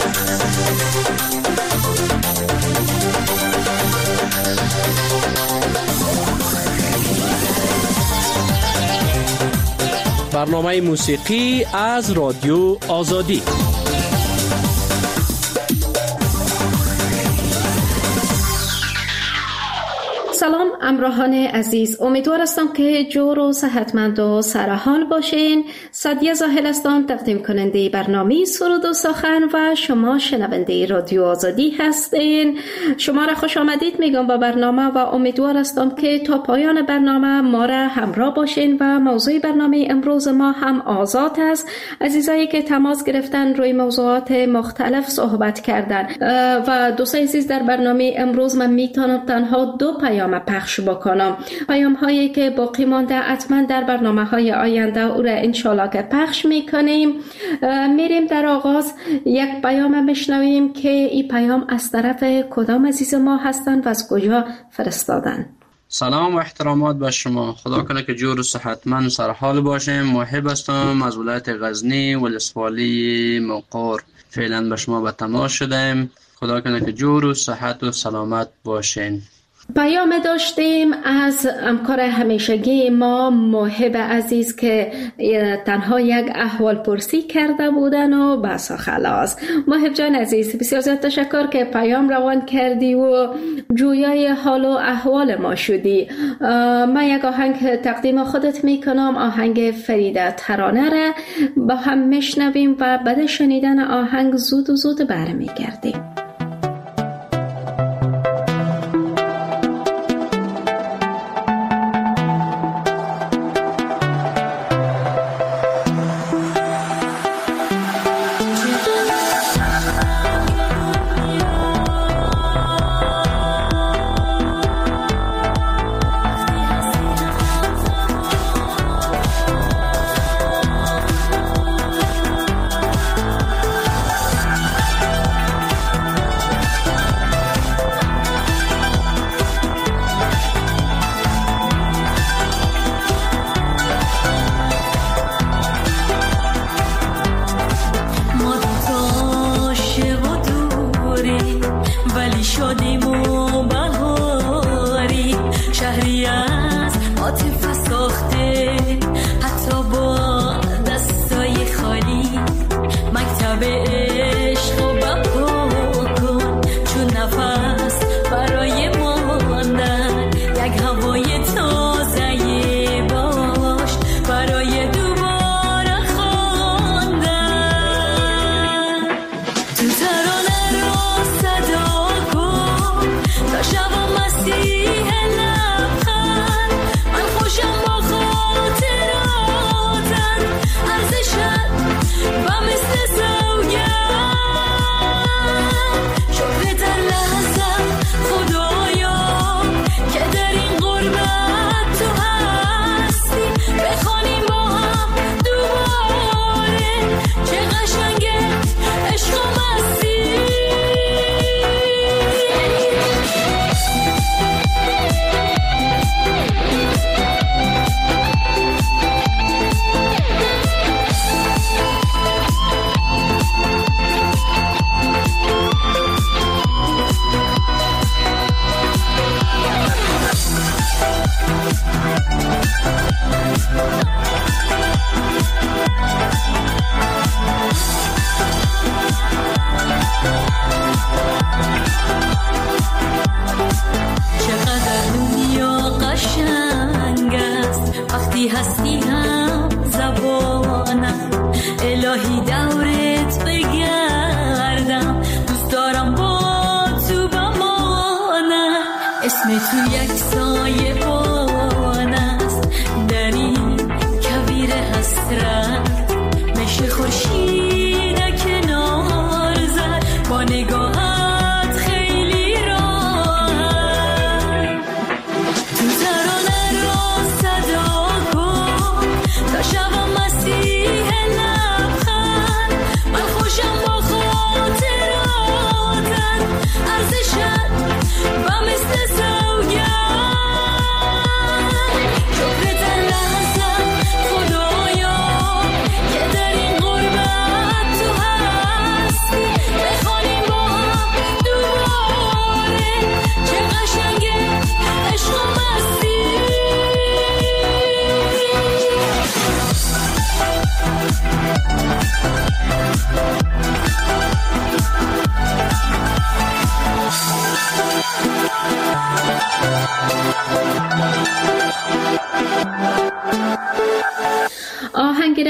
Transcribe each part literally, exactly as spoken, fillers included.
برنامه موسیقی از رادیو آزادی. سلام همراهان عزیز، امیدوار هستم که جور و صحتمند و سرحال باشین. سعدیه زاهل هستم، تقدیم کننده برنامه سرود و سخن و شما شنونده رادیو آزادی هستین. شما را خوش آمدید میگم با برنامه و امیدوار هستم که تا پایان برنامه ما را همراه باشین و موضوع برنامه امروز ما هم آزاد است. عزیزایی که تماس گرفتن روی موضوعات مختلف صحبت کردن و دوستان عزیز، در برنامه امروز من میتونم تنها دو پیام پخش بکنم، پیام هایی که باقی مانده حتما در برنامه های آینده او را انشالله که پخش میکنیم. میریم در آغاز یک پیام بشنویم که این پیام از طرف کدام عزیز ما هستند و از کجا فرستادن. سلام و احترامات به شما. خدا کنه که جور و صحتمند سرحال باشیم. محب هستم از ولایت غزنی ولسوالی مقر. فعلا به شما به تماس شدیم. خدا کنه که جور و صحت و سلامت باشین. پیام داشتیم از همکار همیشگی ما محب عزیز که تنها یک احوال پرسی کرده بودن و بس خلاص. محب جان عزیز، بسیار زیاد تشکر که پیام روان کردی و جویای حال و احوال ما شدی. من یک آهنگ تقدیم خودت میکنم، آهنگ فریده ترانه را با هم میشنویم و بعد شنیدن آهنگ زود و زود برمیگردیم. ارزشت و مثل سوگن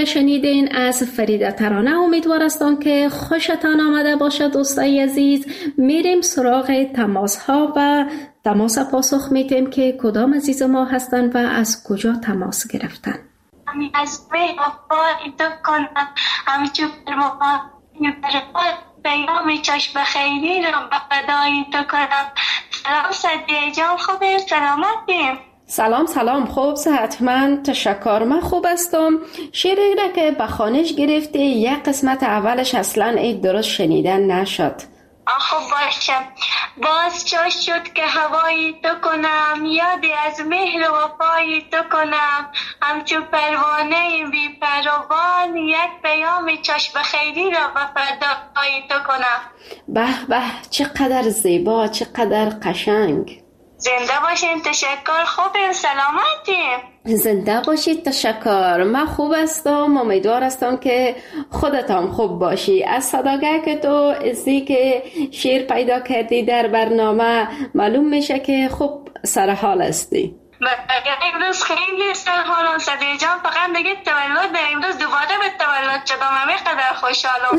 که شنیدین از فریده ترانه امیدوار هستم که خوشتان آمده باشد. دوستای عزیز، میریم سراغ تماس ها و تماس پاسخ میتیم که کدام عزیز ما هستن و از کجا تماس گرفتن. از وفای تو کنم همچون فرمان پیام چشم خیلی را به فدای تو کنم. سلام صدیه جان، خوبه؟ سلامتیم؟ سلام سلام، خوب صحتمند، تشکر، من خوب هستم. شعری را که به خوانش گرفتی یک قسمت اولش اصلا درست شنیدن نشد. خوب باشم. باز چه شد که هوای تو کنم، یادی از مهر و وفای تو کنم، همچون پروانه بی پروان یک پیام چشم خیری را به فدای تو کنم. به به، چقدر زیبا، چقدر قشنگ. زنده باشین، تشکر. خوبیم؟ سلامتیم؟ زنده باشید، تشکر. من خوب هستم، امیدوار هستم که خودت هم خوب باشی. از صداگه که تو ازی که شیر پیدا کردی در برنامه معلوم میشه که خوب سرحال هستی. امروز خیلی سرحالم صدیه جان، فقط دیگه تولد امروز دوباره به تولد شدم، همه قدر خوشحالم.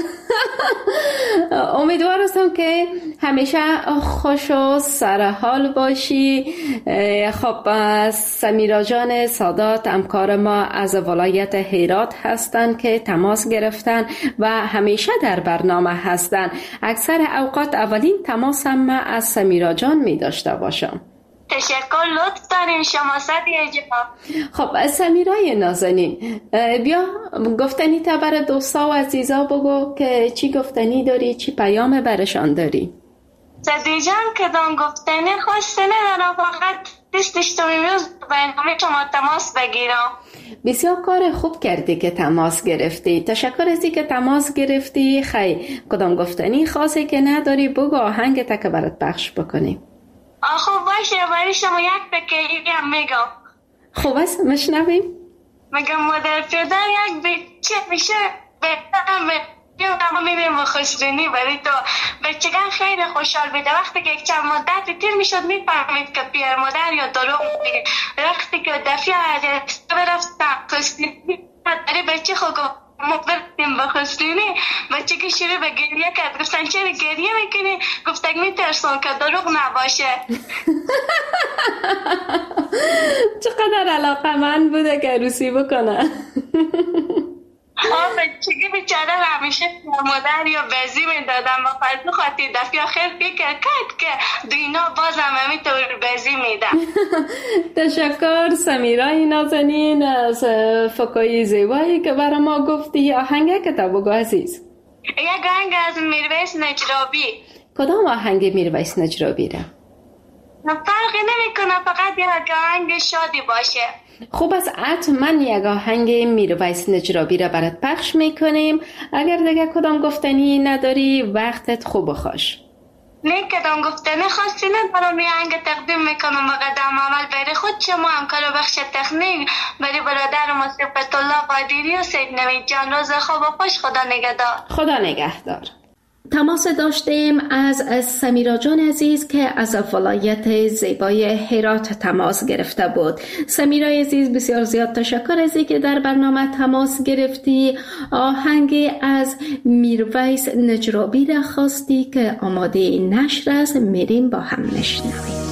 امیدوار هستم که همیشه خوش و سرحال باشی. خب سمیرا جان سادات همکار ما از ولایت هرات هستند که تماس گرفتن و همیشه در برنامه هستند. اکثر اوقات اولین تماس هم من از سمیرا جان می داشته باشم. تشکر، لطف دارین شما صدیه جان. خب سمیرای نازنین، بیا گفتنی تا برای دوستا و عزیزا بگو که چی گفتنی داری، چی پیام برشان داری. صدیه جان کدام گفتنی خواسته ندارم، فقط دستش تو میروز برنامه شما تماس بگیرم. بسیار کار خوب کردی که تماس گرفتی. تشکر ازی که تماس گرفتی. خیلی کدام گفتنی خاصی که نداری بگو، آهنگ تا که برات پخش بکنیم. خوب باشه، برای شما یک بکیری هم میگم. خوب است، مشنویم. میگم مادر پدر یک بچه میشه بهترم به میبیم و خوشبینی برای تو. بچگان خیلی خوشحال بیده وقتی که یک چند مدت تیر میشد میفهمید که پیر مادر یا دروغ میگه. وقتی که دفعه عرستو برفتم خوشبینی برای بچه خود ما برفتیم با خوشبینی، بچه که شروع به گریه کرد. گفتن چرا گریه میکنی؟ گفتن میترسون که دروغ نباشه. چقدر علاقه من بوده که عروسی بکنه. آه بچگی بیچاره همیشه مادر یا بزی میدادم و فرض خواهدی دفعه خیلی فکر کرد که دینا باز هم همیطور بزی میدم. تشکر سمیرای نازنین از فکای زیبایی که برای ما گفتی. آهنگ که تا بگو عزیز. یک آهنگ از میرویس نجرابی. کدام آهنگ میرویس نجرابی را؟ فرقی نمی کنه، فقط یک آهنگ شادی باشه. خوب است، حتما یک آهنگ میرویس نجرابی را برات پخش میکنیم. اگر دیگه کدام گفتنی نداری وقتت خوب و خوش. نه کدام گفتنی خاصی ندارم، یه آهنگ تقدیم میکنم به قدم عمل برای خود شما همکار بخش تکنیک، برای برادر ما صفت الله قادری و سید نوید جان. روز خوب و خوش، خدا نگهدار. خدا نگهدار. تماس داشتیم از سمیرا جان عزیز که از ولایت زیبای هرات تماس گرفته بود. سمیرا عزیز بسیار زیاد تشکر ازی که در برنامه تماس گرفتی. آهنگ از میرویس نجرابی را خواستی که آماده نشر است، میریم با هم نشنویم.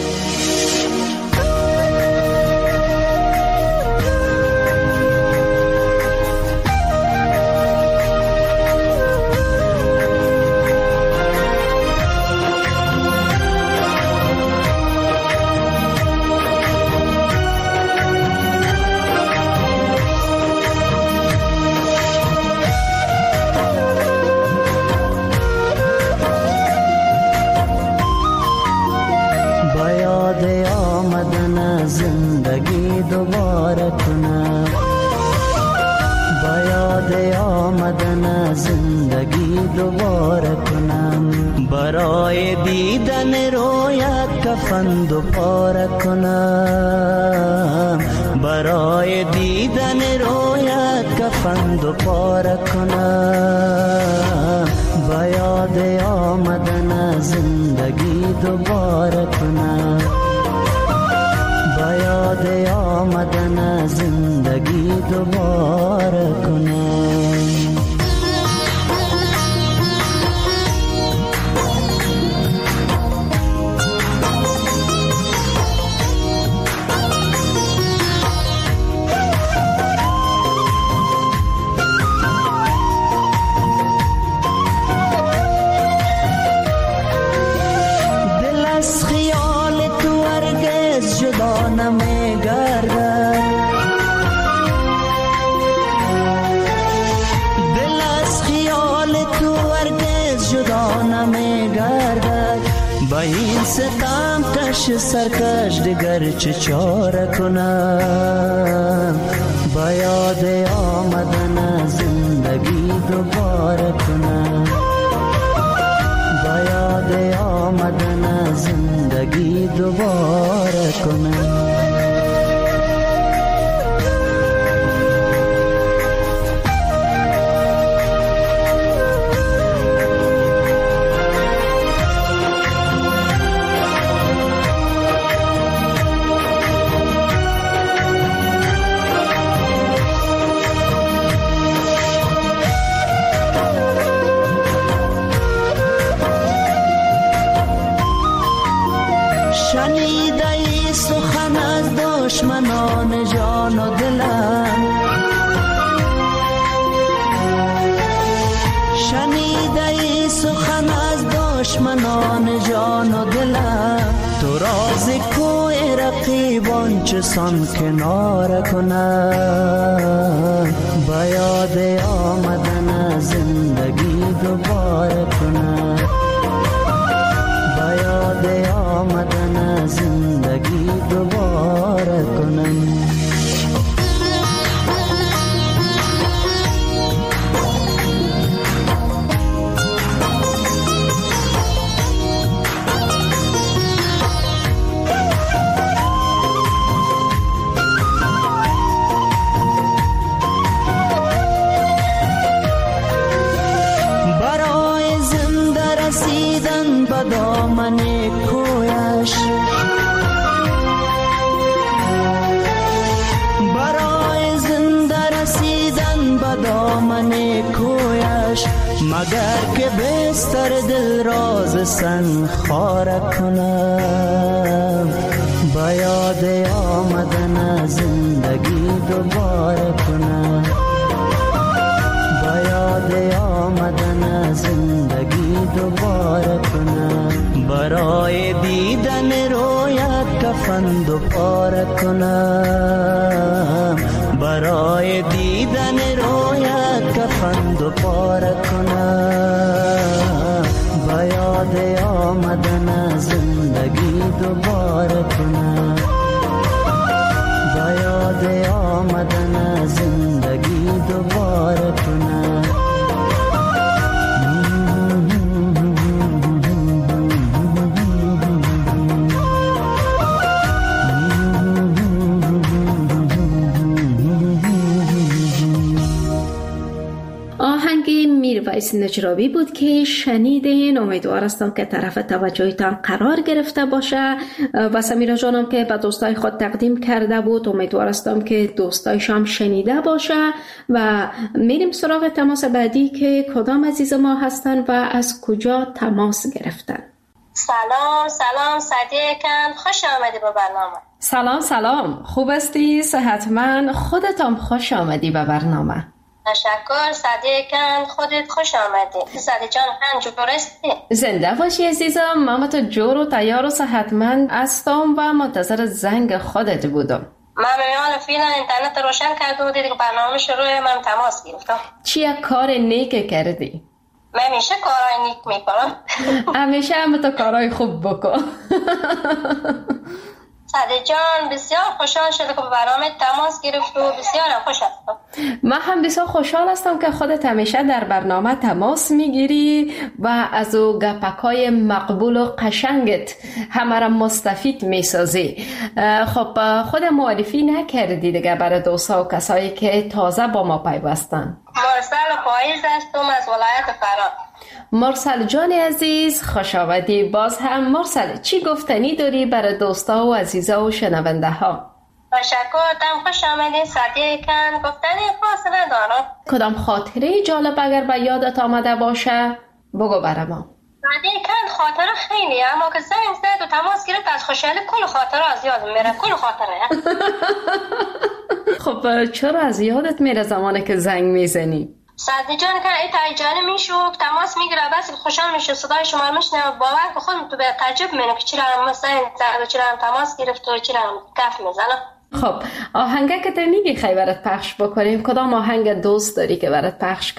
برای دیدن رویت کفن دو پاره کنم، برای دیدن رویت کفن دو پاره کنم، با یاد آمدن زندگی دوباره کنم، با یاد آمدن زندگی دوباره کنم. با این ستم کش سرکش دیگر چه چاره کنم با یاد آمدن زندگی دوباره کنم با یاد آمدن زندگی دوباره کنم شنیده ای سخن از دشمنان جان و دلم شنیده ای سخن از دشمنان جان و دلم تو راز کوی رقیبان چسان کنار کنم با یاد آمدن زندگی دوباره کنم با یاد آمدن زندگی دوباره کنم برای زنده رسیدن به دامن کویش برای زنده رسیدن به دامن کویش مگر که بستر دل راز سن خاره کنم با یاد آمدن زندگی دوباره کنم با یاد آمدن زندگی دوباره کنم برای دیدن رویت کفن دوباره کنم برای دیدن رویت کفن دوباره کنم با یاد آمدن زندگی دوباره کنم با یاد آمدن زندگی دوباره کنم میرویس نجرابی بود که شنیدین. امیدوار هستم که طرف توجهتان قرار گرفته باشه و سمیرا جانم که به دوستای خود تقدیم کرده بود امیدوار هستم که دوستایش هم شنیده باشه و میریم سراغ تماس بعدی که کدام عزیز ما هستن و از کجا تماس گرفتن. سلام سلام صدیقم، خوش آمدی به برنامه. سلام سلام، خوب هستی؟ صحتمند؟ خودت هم خوش آمدی به برنامه. تشکر صدیقم، خودت خوش آمدی. صدیق جان هم جور هستی؟ زنده باشی عزیزم، من تو جور و تیار و صحتمند هستم و منتظر زنگ خودت بودم. من میان فیلم اینترنت روشن کرده بودی که برنامه شروع، من تماس گرفتم. چیه کار نیک کردی؟ من همیشه کارهای نیک میکنم. همیشه هم تو کارهای خوب بکن. صدیق جان بسیار خوشحال شده که به برنامه تماس گرفت و بسیار خوش هستم. من هم بسیار خوشحال هستم که خودت همیشه در برنامه تماس میگیری و از او گپکای مقبول و قشنگت همه را مستفید میسازی. خب خود معرفی نکردی دیگه برای دوستا و کسایی که تازه با ما پیوستن. مرسل پاییز هستم از ولایت فرا. مرسل جان عزیز خوش آمدی. باز هم مرسل چی گفتنی داری برای دوستا و عزیزا و شنونده ها؟ تشکر، تم خوش آمدین صدیقم. گفتنی خاص ندارم. کدام خاطره جالب اگر به یادت آمده باشه بگو برای ما. صدیقم خاطره خیلی، اما که زنگ زد و تماس گرفت از خوشحالی کل خاطره از یادم میره. کل خاطره. خب چرا از یادت میره زمانی که زنگ میزنی؟ صدیق جان که ای تایجانی میشو تماس میگیره بس خوشحال میشه، صدای شما میشنوه، باور به خودم تو به تعجب میکنه که چرا هم زنگ زد و چرا هم تماس گرفت و چرا هم کف میزنه. خب آهنگه که تو میگی خیلی برات پخش بکنیم، کدام آهنگ دوست داری که برات پخش کنیم؟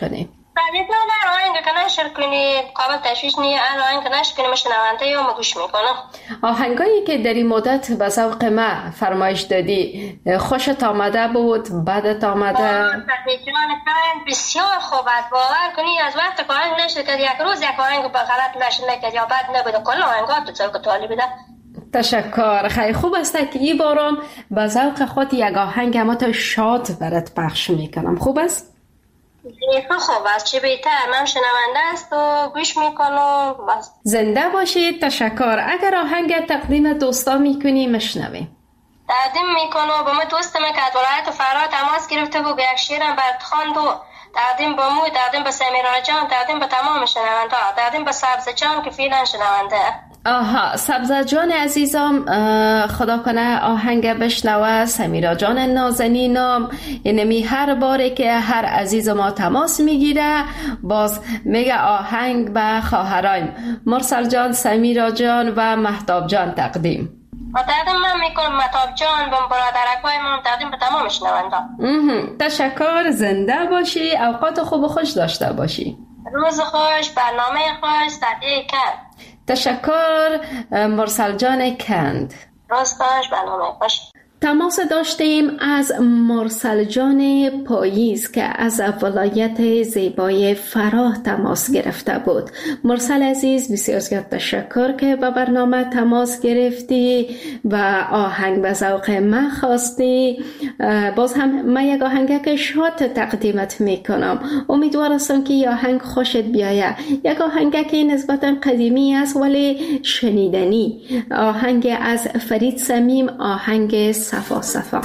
بعدیتا هر آهنگ که نشر کنی قابل تشویش نیه، هر آهنگ که نشر کنی مشنونده یا مگوش میکنم. آهنگایی که در این مدت به ذوق ما فرمایش دادی خوشت آمده بود؟ بدت آمده؟ جان کن بسیار خوبت، باور کنی از وقت که آهنگ نشر کرد یک روز یک آهنگ به غلط نشر نکرد یا بد نبوده، کل آهنگات تو ذوق طالبی ده. تشکر. خیلی خوب است که این باران به ذوق خود یک آهنگ اما تا شاد برات پخش میکنم. خوب است؟ خیلی خوب است، چه بهتر. من شنونده است و گوش میکنم. بس زنده باشید. تشکر. اگر آهنگ تقدیم دوستا میکنی مشنویم. تقدیم میکنم با ما دوستم که از ولایت فرا تماس گرفته بود، یک شیرم برات خواند و تقدیم با مو، تقدیم به سمیرا جان، تقدیم به تمام شنونده ها، تقدیم به سبز جان که فعلا شنونده. آها، سبزه جان عزیزم، خدا کنه آهنگ بشنوه. سمیرا جان نازنینم، یعنی هر باره که هر عزیز ما تماس میگیره باز میگه آهنگ به خواهرایم مرسل جان، سمیرا جان و مهتاب جان تقدیم. و تقدیم من میکنم مهتاب جان و برادرکای من، تقدیم به تمام شنونده. تشکر. زنده باشی، اوقات خوب و خوش داشته باشی. روز خوش، برنامه خوش، صدیه کند. تشکر مرسل جان کند. روز خوش، برنامه خوش. تماس داشتیم از مرسل جان پاییز که از ولایت زیبای فراه تماس گرفته بود. مرسل عزیز بسیار زیاد تشکر که به برنامه تماس گرفتی و آهنگ به ذوق من خواستی. باز هم من یک آهنگ که شاد تقدیمت میکنم. امیدوار هستم که آهنگ خوشت بیاید. یک آهنگ که نسبتا قدیمی است ولی شنیدنی. آهنگ از فرید صمیم، آهنگ صفا صفا.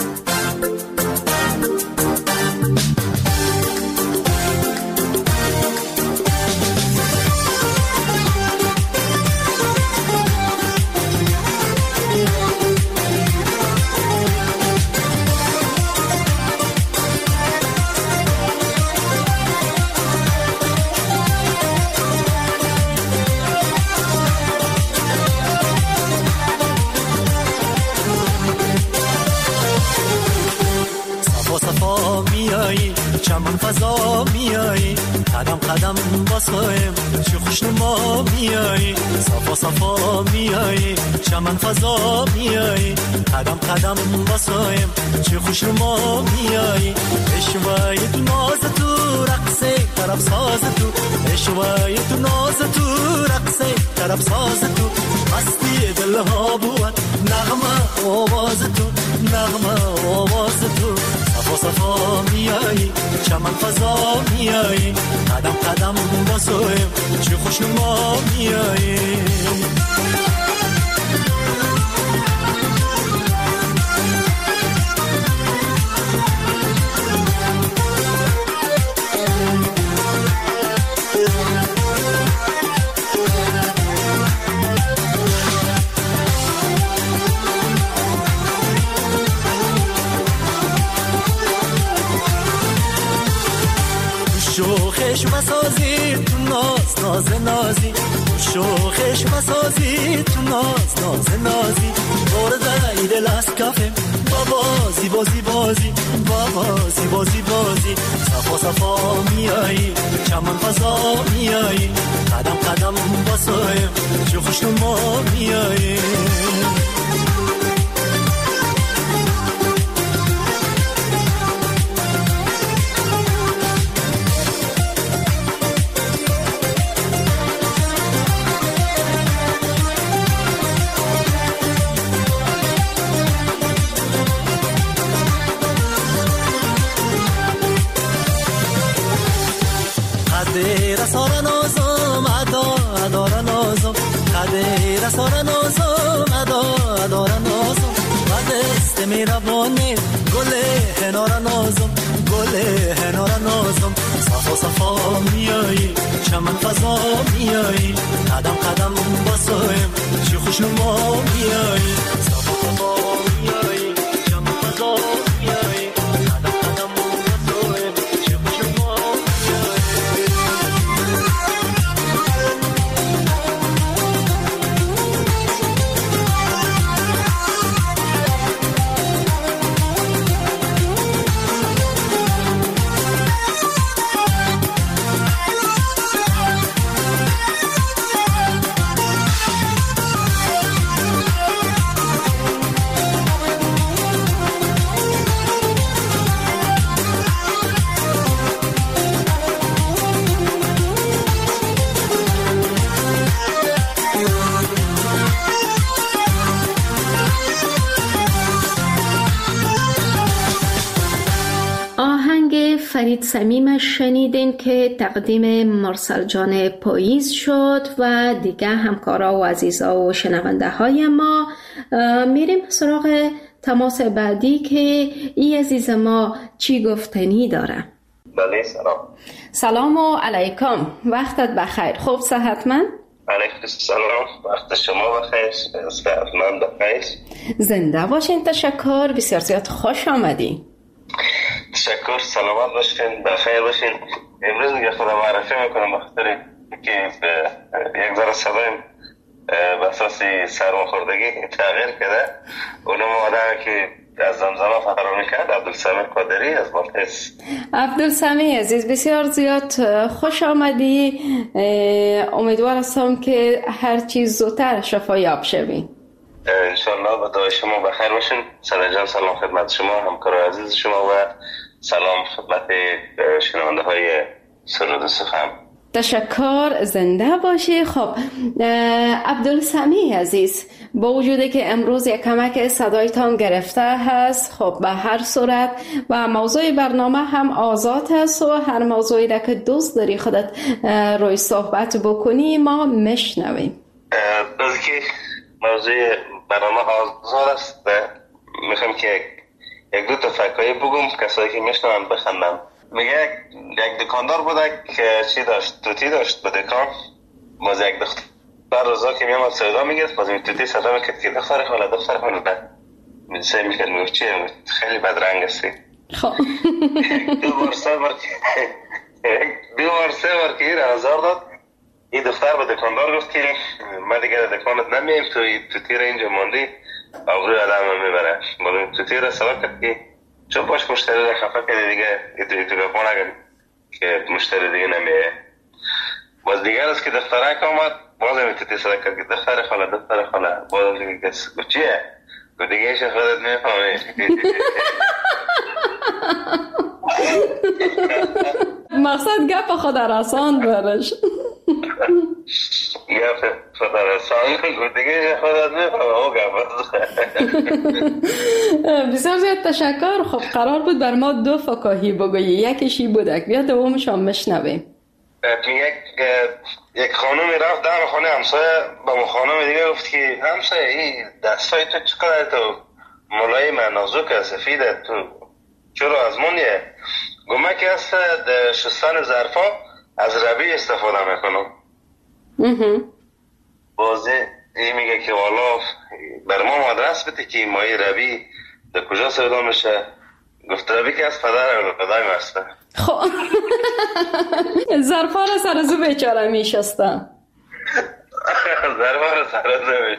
چمن فضا میایی، قدم قدم باسایم چه خوشنما میایی، صفا صفا میایی، چمن فضا میایی، قدم قدم باسایم چه خوشنما میایی، اشوای تو ناز تو رقصه طرب ساز تو، اشوای تو ناز تو رقصه طرب ساز تو، مستی دلها بود نغمه آواز تو، نغمه آواز تو، صفا صفا میایی، چمن فضا میایی، قدم قدم باسویم چه خوشنما میایی. شوخش بسازی تو ناز ناز نازی، شوخش بسازی تو ناز ناز نازی، برده ای دل از کفم بازی بازی بازی بازی بازی بازی، صفا صفا میایی، چمن فضا میایی، قدم قدم باسایم چه خوشنما میایی. قدر سارا نازم ادا ادارا نازم، قدر سارا نازم ادا ادارا نازم، قدست میربانه گل هنارا نازم، گل هنارا نازم، صفا صفا میایی، چمن فضا میایی، قدم قدم باسایم چه خوشنما میایی، صفا صفا میایی، چمن فضا میایی، قدم قدم باسایم چه خوشنما میایی. فرید صمیم شنیدین که تقدیم مرسل جان پاییز شد و دیگه همکارا و عزیزا و شنونده های ما. میریم سراغ تماس بعدی که ای عزیز ما چی گفتنی داره. بله سلام. سلام و علیکم، وقتت بخیر، خوب صحتمند؟ علیکم سلام، وقت شما بخیر، صحتمند بخیر. زنده باشین، تشکر، بسیار زیاد خوش آمدی. تشکر، سلامت باشین، بخیر باشین. امروز دیگه خودم معرفی میکنم بخاطر که یک ذره صدایم به اساس سرماخوردگی تغییر کرده. اونم آدمی که از زمزمه فرار میکرد، عبدالسمی قادری از بالتیس. عبدالسمی عزیز بسیار زیاد خوش آمدی. امیدوار هستم که هر چیز زودتر شفایاب شوی. انشالله. با دعای شما بخیر باشین. سلام جان، سلام خدمت شما، همکار عزیز شما و سلام خدمت شنونده های سرود سخن. تشکر، زنده باشی. خب عبدالسمی عزیز، با وجودی که امروز یک کمک صدایتان گرفته هست، خب به هر صورت و موضوع برنامه هم آزاد هست و هر موضوعی را که دوست داری خودت روی صحبت بکنی ما میشنویم. از که موضوع برنامه آزاد است، میخوام که یک دو تا فکایی بگم کسایی که میشنون بخندن. میگه یک دکاندار بوده که چی داشت؟ توتی داشت به دکان. باز یک دختر روزا که میامد سودا میگرد، باز این توتی صدا میکرد که دختر خاله دختر خاله بد میدسه میکرد میگفت چیه؟ خیلی بدرنگ هستی. خب دو بار سه بار دو بار سه بار که این هزار داد. این دختر به دکاندار گفت که من دیگه دکانت نمیم، تو توتی را اینجا ماندی آبروی آدم میبره. باز این توتی را سوا کرد که چون باش مشتری را خفه کرده دیگه ایتو ایتو گفت نگن که مشتری دیگه نمیه. باز دیگر است که دخترک آمد، باز هم ایتو صدا کرد که دختر خاله دختر خاله. باز دیگه کس گفت چیه؟ گفت دیگه ایش خودت میفهمی. مقصد گپ خود رسان برش. گپ خود رسان گفت دیگه ایش خودت میفهمی. او گپ بسیار زیاد تشکر. خب قرار بود بر ما دو فکاهی بگویی، یکیشی بودک بیا دومش هم مشنویم. یک یک خانومی رفت دم خانه همسایه با مو خانوم دیگه گفت که همسایه این دستای تو چقدر تو ملایم نازک سفیده، تو چرا از مونیه؟ گمه که هست شستن ظرفا از ربی استفاده میکنم. بازی این میگه که والا بر ما آدرس بده که مای ربی در کجا سودا میشه. گفت ربی که از پدر پدرم هسته. خب ظرفا رو سر زو بیچاره میشستن. ظرفا رو سر زو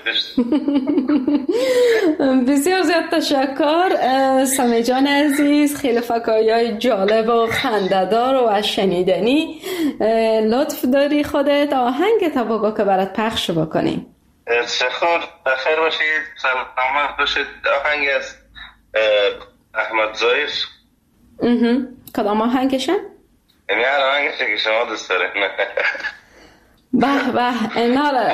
میشستن. بسیار زیاد تشکر سمی جان عزیز، خیلی فکایای جالب و خنده‌دار و از شنیدنی. لطف داری خودت آهنگ تا بگو که برات پخش بکنیم. تشکر، بخیر باشید، سلامت باشید. آهنگ از احمد ظریف. کدام آهنگشه؟ این هر آهنگشه که شما دوست دارید. به به، ایناله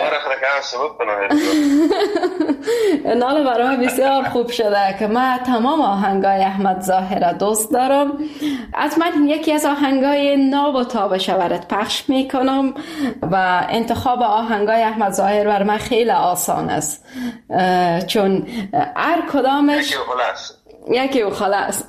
ایناله برای من بسیار خوب شده که من تمام آهنگای احمد ظاهر دوست دارم. از من یکی از آهنگای ناب و تابش برات پخش میکنم و انتخاب آهنگای احمد ظاهر بر من خیلی آسان است، چون هر کدامش یکی و خلاص یکی و خلاص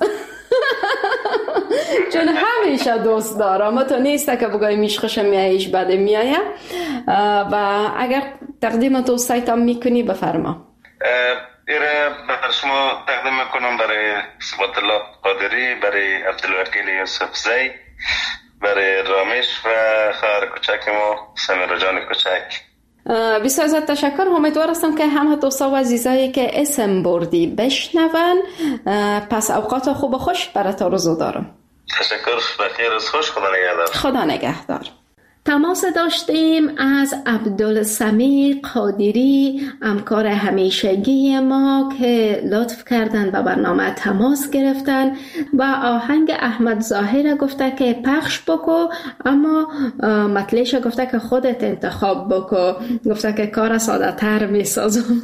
چون همیشه دوست دارم. تو نیسته که بگوی میشخش میایش بده میایه. و اگر تقدیم دوستایتان میکنی بفرما. ایره بر شما تقدیم میکنم برای ثبات الله قادری، برای عبدالوکیل یوسف زی، برای رامیش و خواهر کوچک ما سمیرا جان کوچک. بسیار زیاد تشکر. امیدوار هستم که همه دوستا و عزیزایی که اسم بردی بشنون. پس اوقات خوب و خوش برات آرزو دارم. تشکر، بخیر روز خوش، خدا نگهدار. خدا نگهدار. تماس داشتیم از عبدالسمیع قادری، همکار همیشگی ما که لطف کردن به برنامه تماس گرفتن و آهنگ احمد ظاهر گفته که پخش بکو، اما مطلعش گفته که خودت انتخاب بکو، گفته که کار ساده تر می سازم.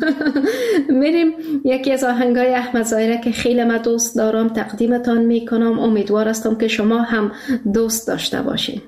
میریم یکی از آهنگای احمد ظاهر که خیلی من دوست دارم تقدیمتان می کنم. امیدوار هستم که شما هم دوست داشته باشین.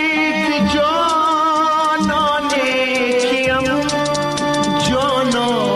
جانان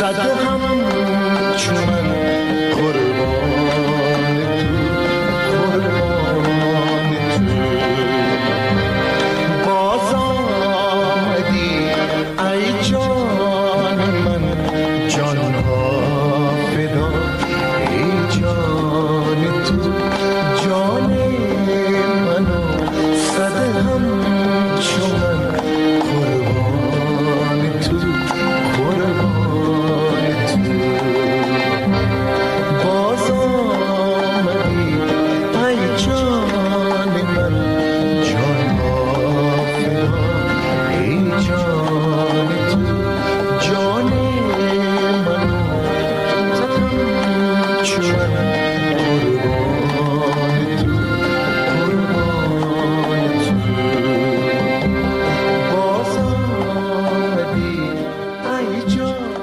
صد هم چون من قربان تو قربان تو باز آمدی ای جان من جانها فدا ای جان تو جان منو صد هم چون من قربان تو قربان تو باز آمدی ای جان من جانها فدا ای جان تو جان منو چون من قربان تو قربان تو باز آمدی ای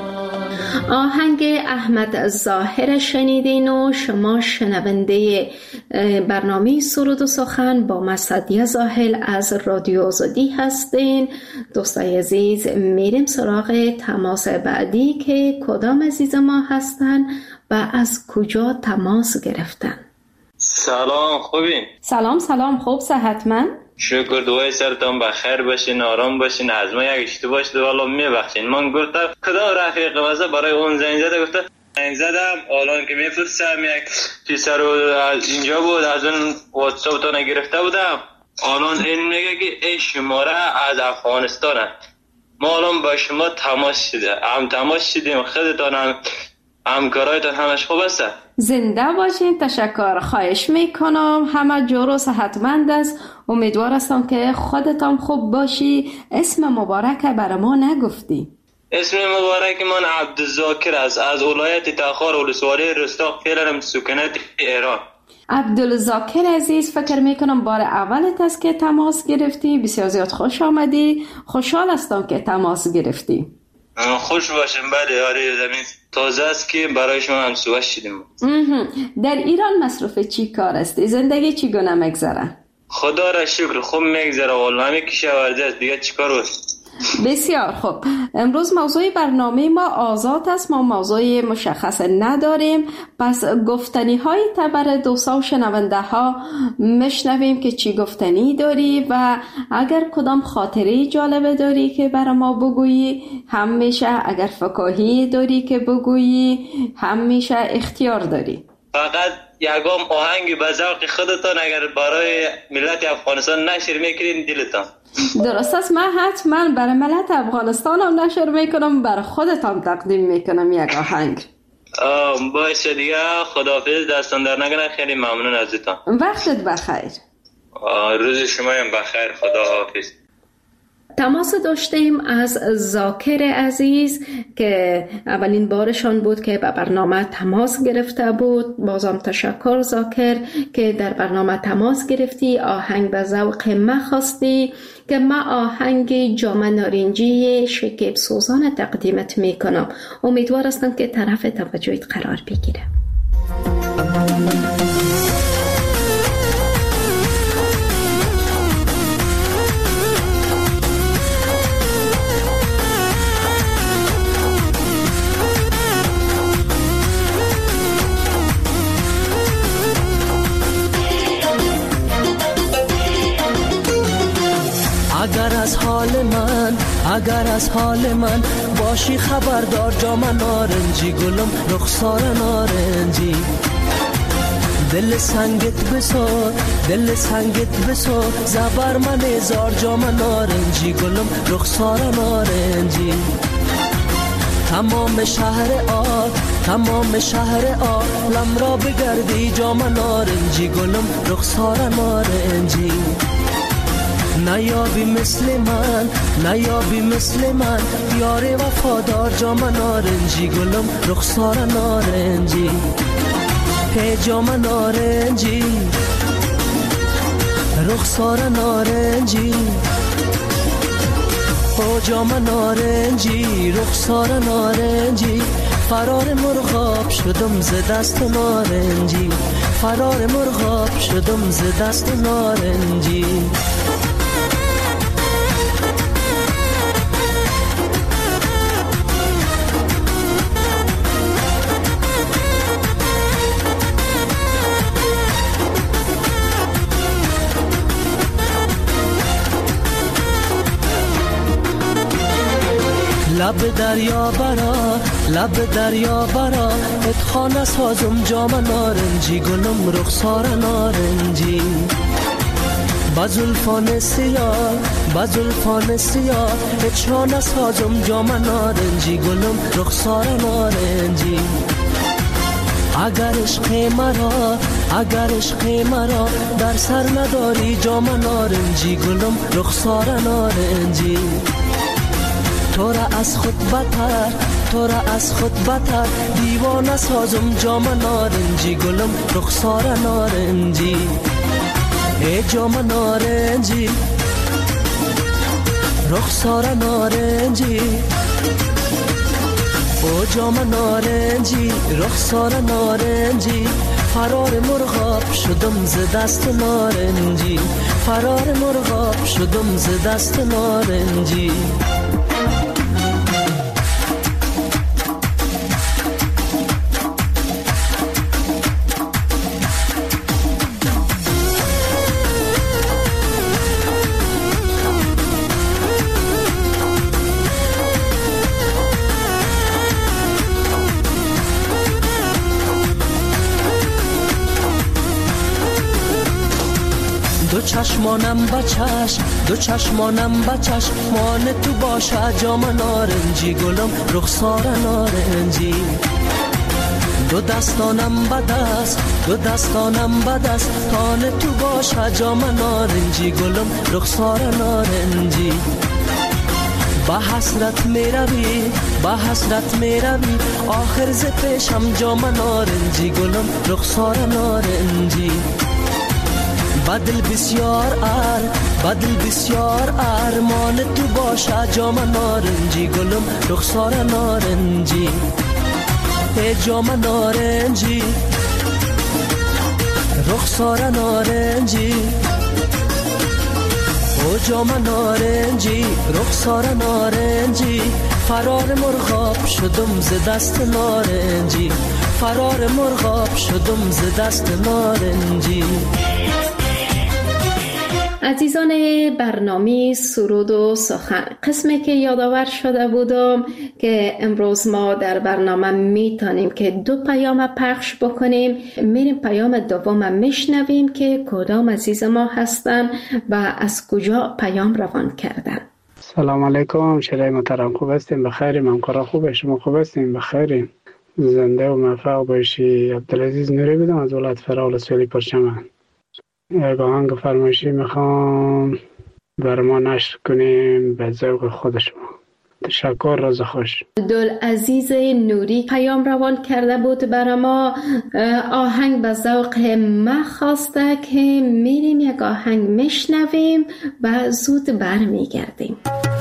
جان. آهنگ احمد ظاهر شنیدین و شما شنونده برنامه سرود و سخن با من سعدیه زاهل از رادیو آزادی هستین. دوستای عزیز، میریم سراغ تماس بعدی که کدام عزیز ما هستن و از کجا تماس گرفتن. سلام، خوبین؟ سلام سلام، خوب صحتمند؟ شکر، دوای سرتان بخیر باشین، آرام باشین. از ما یک اشتباه شده والا میبخشین. من گفتم کدام رفیق واسه برای اون زنگ زده، گفتم زنگ زدم الان که میفرستم یک پسر از اینجا بود، از اون واتساپ تون گرفته بودم. الان این میگه که این شماره از افغانستانه. ما الان با شما تماس شده هم تماس شدیم. خودتان هم همکارایتان همش خوب است؟ زنده باشین. تشکر، خواهش میکنم. همه جور و صحتمند است. امیدوار هستم که خودتان خوب باشی. اسم مبارک برای ما نگفتی. اسم مبارک من عبدالذاکر است، از ولایت تخار ولسوالی رستاق، فعلا سکونت ایران. عبدالذاکر عزیز، فکر میکنم بار اولت است که تماس گرفتی. بسیار زیاد خوش آمدی. خوشحال هستم که تماس گرفتی. خوش باشم. بله، آره، زمین تازه است که برای شما هم صحبت شدیم. در ایران مصروف چی کار هستی؟ زندگی چی گونه مگذره؟ خدا را شکر خوب میگذره والله. همه کشاورزی است، دیگه چیکار است؟ بسیار خوب. امروز موضوع برنامه ما آزاد است. ما موضوع مشخص نداریم، پس گفتنی های تبر دوستا و شنونده ها مشنویم که چی گفتنی داری و اگر کدام خاطره جالبه داری که برای ما بگویی هم میشه، اگر فکاهی داری که بگویی هم میشه، اختیار داری. فقط یکم آهنگ به ذوق خودتان اگر برای ملت افغانستان نشر میکنین دلتان. درست است، من حتما برای ملت افغانستان هم نشر میکنم، برای خودتان تقدیم میکنم یک آهنگ. باشه دیگه، خداحافظ، دستان در نکنه. خیلی ممنون ازتان. وقتت بخیر. روز شما هم بخیر. خداحافظ. تماس داشتیم از ذاکر عزیز که اولین بارشان بود که به برنامه تماس گرفته بود. بازم تشکر ذاکر که در برنامه تماس گرفتی. آهنگ به ذوق ما خواستی که ما آهنگ جام نارنجی شکیب سوزان تقدیمت میکنم. امیدوار هستم که طرف توجهت قرار بگیره. اگر از حال من اگر از حال من باشی خبردار، جام نارنجی گلم رخسار نارنجی، دل سنگت بسار دل سنگت بسار، زبر من زار جام نارنجی گلم رخسار نارنجی. تمام شهر آ تمام شهر آ لم را بگردی، جام نارنجی گلم رخسار نارنجی. نیابی مثل من نیابی مثل من، یار وفادار جام نارنجی گلم رخسار نارنجی. هی جام نارنجی رخسار نارنجی، او جام نارنجی رخسار نارنجی. فرار مرغاب شدم ز دست نارنجی، فرار مرغاب شدم ز دست نارنجی. لب دریا برا لب دریا برا اتخانه سازم جام نارنجی گلم رخسار نارنجی بزلفان سیاه بزلفان سیاه اتخانه سازم جام نارنجی گلم رخسار نارنجی اگر عشق مرا اگر عشق مرا در سر نداری جام نارنجی گلم رخسار نارنجی تو را از خود بتر تو را از خود بتر دیوانه سازم جام نارنجی گلم رخسار نارنجی ای جام نارنجی رخسار نارنجی او جام نارنجی رخسار نارنجی فرار مرغاب شدم ز دست نارنجی فرار مرغاب شدم ز دست نارنجی دو چشمانم بچش دو چشمانم بچش مان تو باشه جام نارنجی گلم رخسار نارنجی دو دستانم بدست دو دستانم بدست تان تو باشه جام نارنجی گلم رخسار نارنجی با حسرت می روی با حسرت می روی آخر ز پیشم جام نارنجی گلم رخسار نارنجی بدل بسیار ار بدل بسیار ارمان تو باشه جام نارنجی گلم رخسار نارنجی ای جام نارنجی رخسار نارنجی او جام نارنجی رخسار نارنجی فرار مرغاب شدم ز دست نارنجی فرار مرغاب شدم ز دست نارنجی. عزیزان برنامه سرود و سخن، قسمی که یادآور شده بودم که امروز ما در برنامه میتونیم که دو پیام پخش بکنیم. میریم پیام دوم میشنویم که کدام عزیز ما هستن و از کجا پیام روان کردن. سلام علیکم شیرای محترم، خوب هستیم؟ بخیریم؟ همکارا خوبه؟ شما خوب هستیم؟ بخیریم؟ زنده و موفق باشی. عبدالعزیز نوری بودم از ولایت فرال سویلی پرچمن. یک آهنگ فرمایشی میخوام بر ما نشر کنیم به ذوق خود شما. تشکر، روز خوش. عبدالعزیز نوری پیام روان کرده بود برای ما، آهنگ به ذوق ما خواسته که میریم یک آهنگ میشنویم و زود برمیگردیم.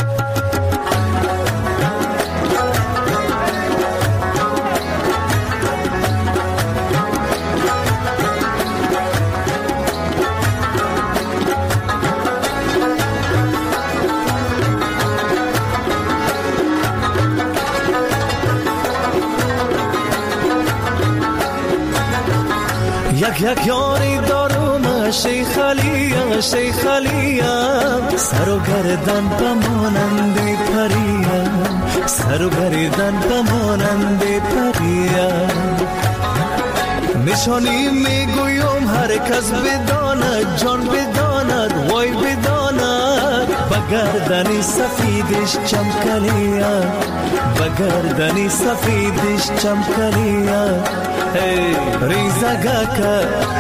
یک یک یاری دارم شیخ علیم شیخ علیم، سر و گردن بمانند پریم، سر و گردن بمانند پریم. نشانی میگویم هر کس بداند، جان بداند، وای بداند، بگردنی سفیدش چمکلیم، بگردنی سفیدش چمکلیم. Hey, rizagaka,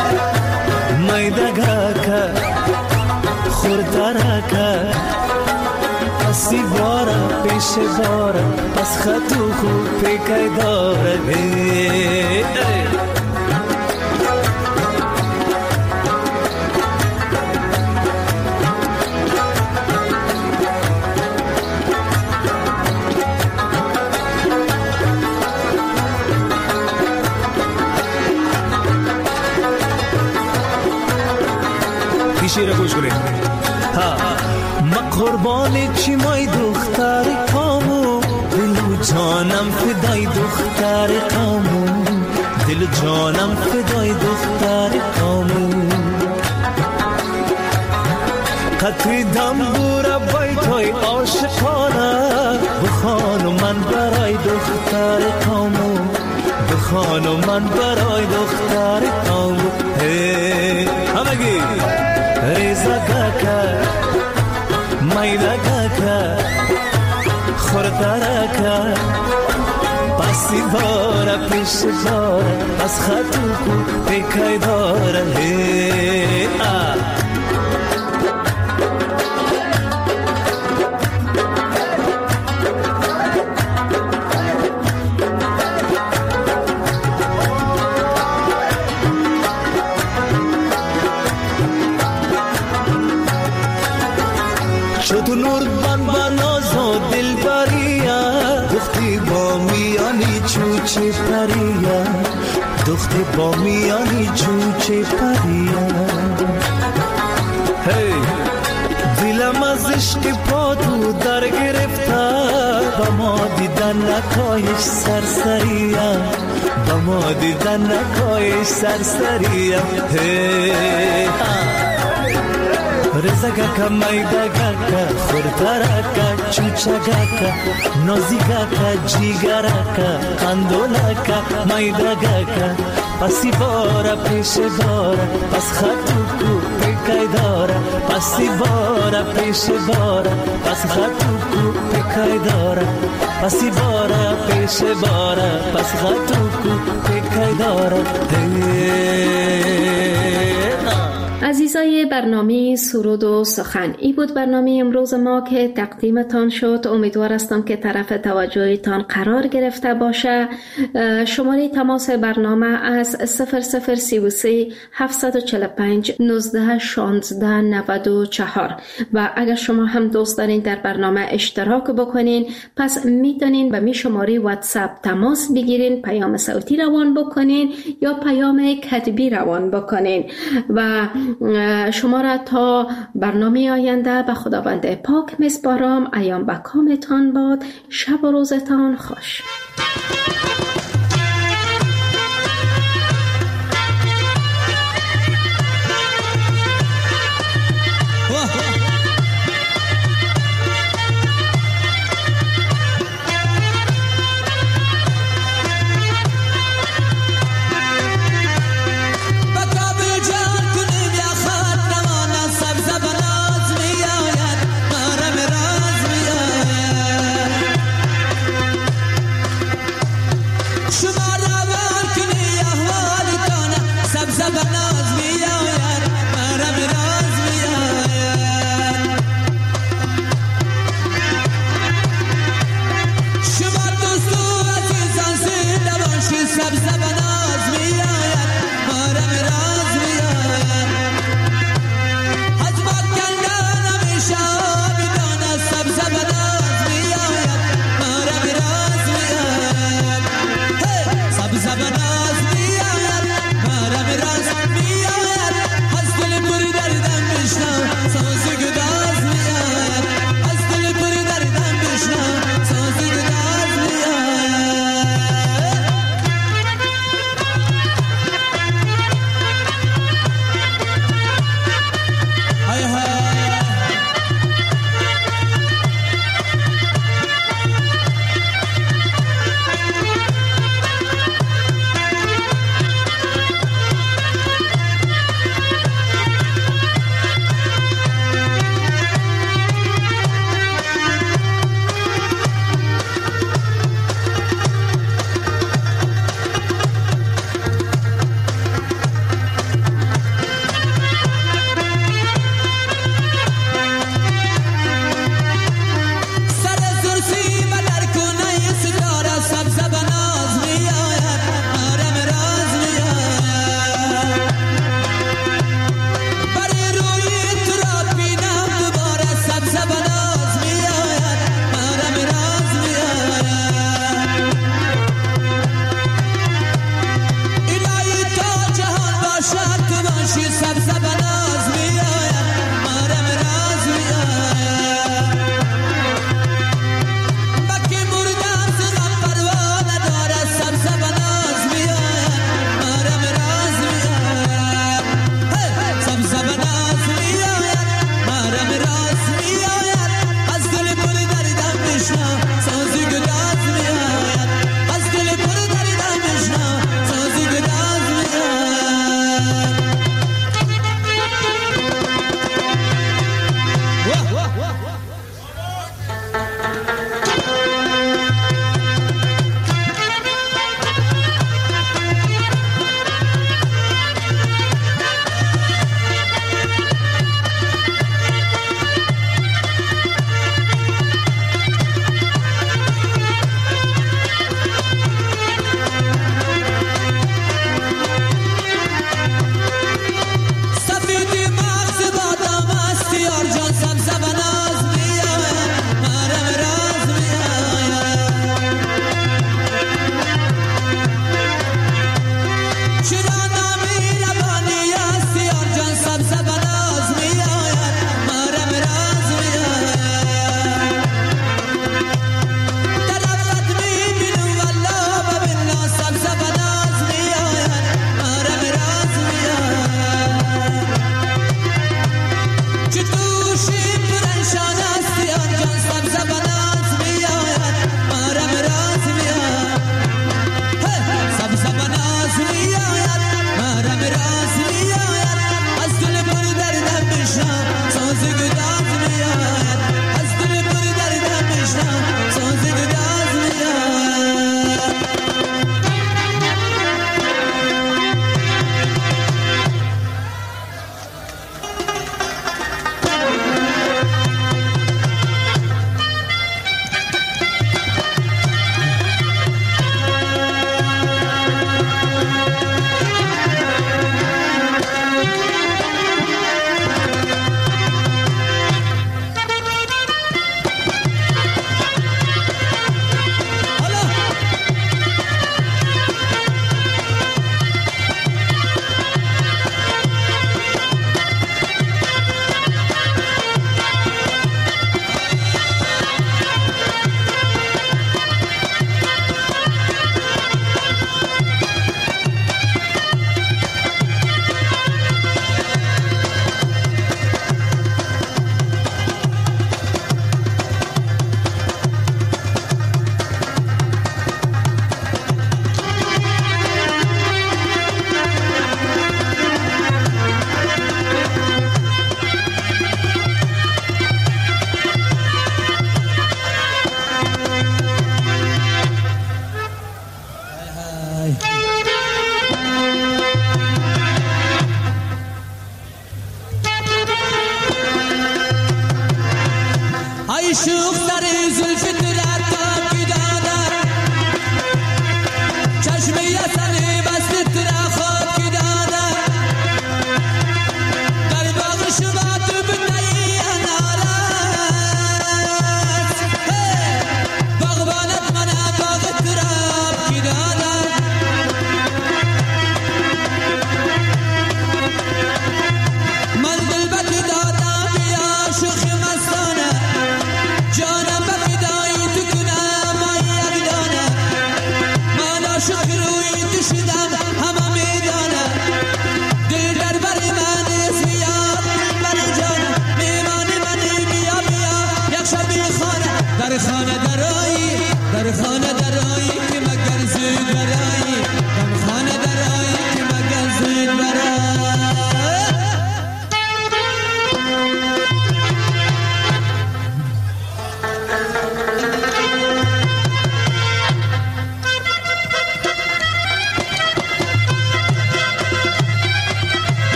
maidagaka, khurdaraka, pasi bora, peshe bora, pas khatu khu pekay dora. Hey, hey. شیر گوش کنید. ها ما قربان چی مای دختر کامو، دل و جانم فدای دختر کامو، دل و جانم فدای دختر کامو. قطعی دم بورا بایتای عاشقانه، بخوان و من دختر کامو بخوان و من برای دختر کامو هی همگی ریزا گاکا مایلا گاکا خوردارکا پسی بارا پیش بارا از خطو کو پیکای دارا هی آه شد نور بان باناز و دل بریا دختی با میانی چوچه پریا دختی با میانی چوچه پریا هی دلم از عشق پا تو در گرفته با ما دیدن نکایش سرسریا با ما دیدن نکایش سرسریا هی رزا گاکا مایدا گاکا خوردارکا چوچا گاکا نوزی گاکا جیگاراکا قندولاکا مایدا گاکا پسی بارا پیش بارا پس خطو کو پیکای دارا پسی بارا پیش بارا پس خطو کو پیکای دارا پسی بارا پیش بارا پس خطو کو پیکای دارا عزیزای برنامه سرود و سخن، ای بود برنامه امروز ما که تقدیمتان شد. امیدوار هستم که طرف توجهتان قرار گرفته باشه. شماره تماس برنامه از صفر صفر سی و سه هفتصد و چهل و پنج نوزده شانزده نود و چهار و اگر شما هم دوست دارین در برنامه اشتراک بکنین پس میتونین به می شماره واتساپ تماس بگیرین، پیام صوتی روان بکنین یا پیام کتبی روان بکنین و شما را تا برنامه آینده به خداوند پاک میسپارم. ایام به کامتان باد. شب و روزتان خوش.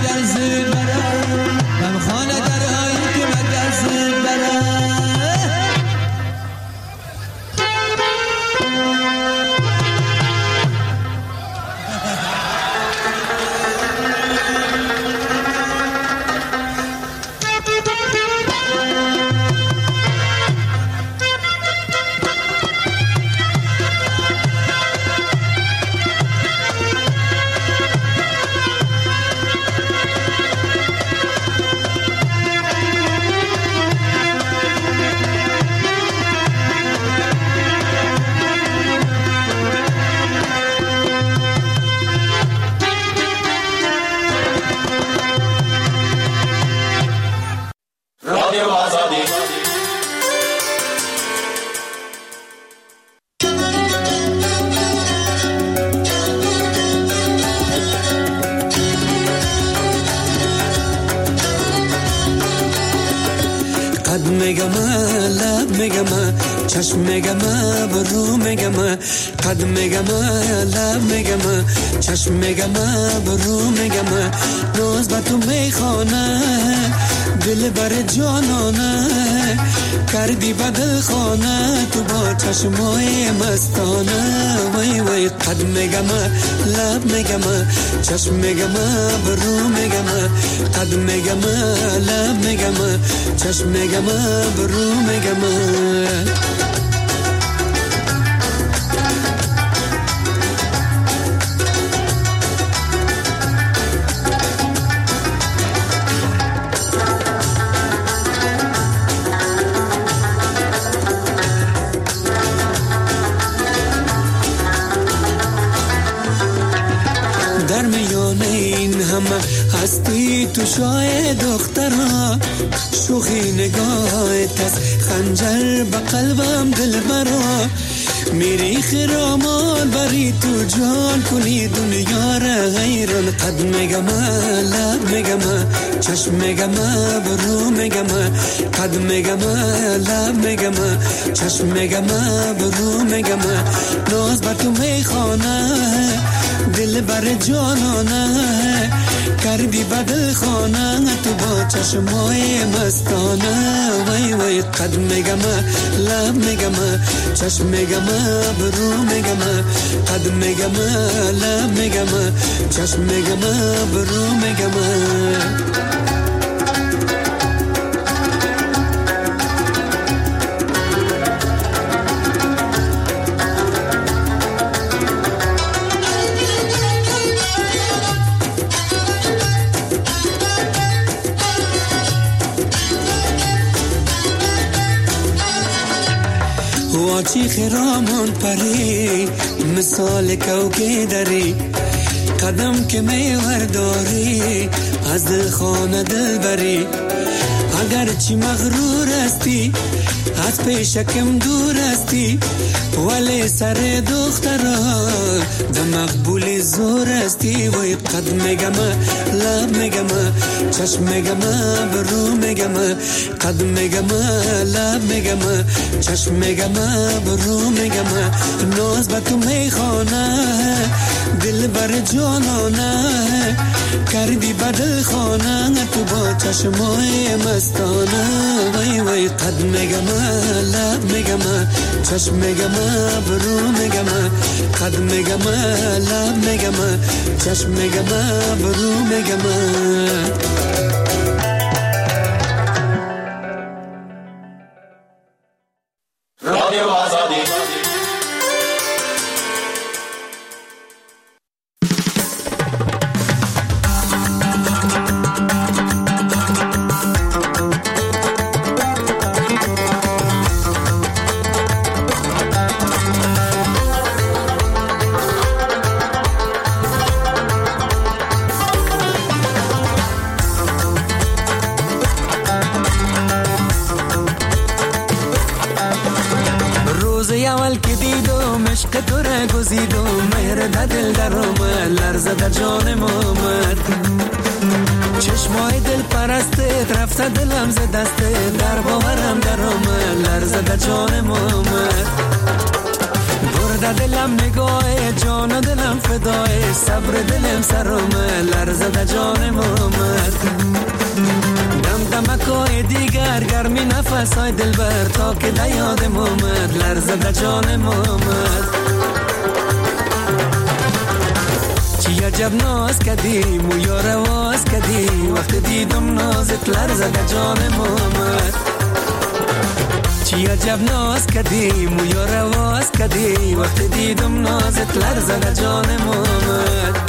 مگر زود بره غم خانه درایی که مگر زود بره چشم میگم برو میگم قد میگم لب میگم چشم میگم برو میگم روز با تو میخوانه دل بر جانانه کردی بدل خانه تو با چشمای مستانه وای وای قد میگم لب میگم چشم میگم برو میگم قد میگم لب میگم چشم میگم برو میگم هستی تو شای دخترها شوخی نگاهت از خنجر به قلبم دل برا میری خرامان بری تو جان کنی دنیا را غیران قد میگم لب میگم چشم میگم برو میگم قد میگم لب میگم چشم میگم برو میگم ناز بر تو میخوانه دل بر جانانه کردی بدل خانه تو با چشمای مستانه وای وای قد میگم لب میگم چشم میگم برو میگم قد میگم لب میگم چشم میگم برو میگم واچی خرامان پری مثال کوکه داری قدم که میور داری از دل خانه دل بری اگر چی مغرور استی از پیشکم دور استی ولی سر دخترا ده مقبول زور استی وی قد میگم لب میگم چشم میگم برو میگم قد میگم لب میگم چشم میگم برو میگم ناز با تو میخوانه دل بر جانانه کردی بدل خانه تو با چشمای مستانه وای وای قد میگم لب میگم چشم میگم برو میگم قد میگم لب میگم چشم میگم برو میگم رادیو آزادی تو را گزیدم مهر دل در آمد لرزه در جانم آمد چشمای دل پرسته رفته دلم ز دسته در باورم در آمد لرزه در جانم آمد لرزه دلم نگاه جان و دلم فدای صبر دلم سرمه لرزه د جانم آمد دم دمکای دیگر گرمی نفسای دلبر تا که د یادم آمد لرزه د جانم آمد چی عجب ناز کدی مویا رواز کدی وقت دیدم نازت لرزه د جانم آمد چی عجب ناز کدی مویا رواز کدی وقت دیدم نازت لرزه د جانم آمد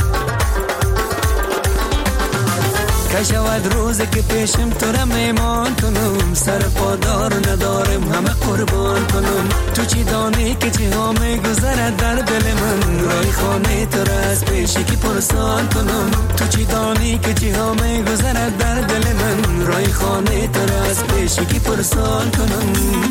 که شود روزی که پیشم تو را میمان کنم سر پادار ندارم همه قربان کنم تو چی دانی که چی ها میگذرد در دل من رای خانه تو را از پیشی که پرسان کنم تو چی دانی که چی ها میگذرد در دل من رای خانه تو را از پیشی که پرسان کنم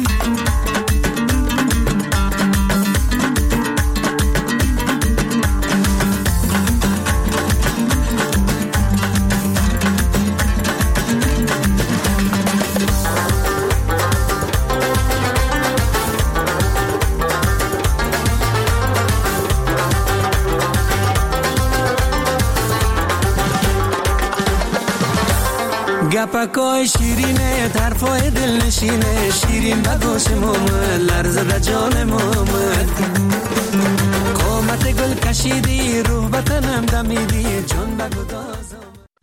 گپکای شیرینه طرفای دل نشینه شیرین بگوش مومد لرزه د جانم آمد قامت گل کشیدی روح بتنم دمیدی جان بگو داز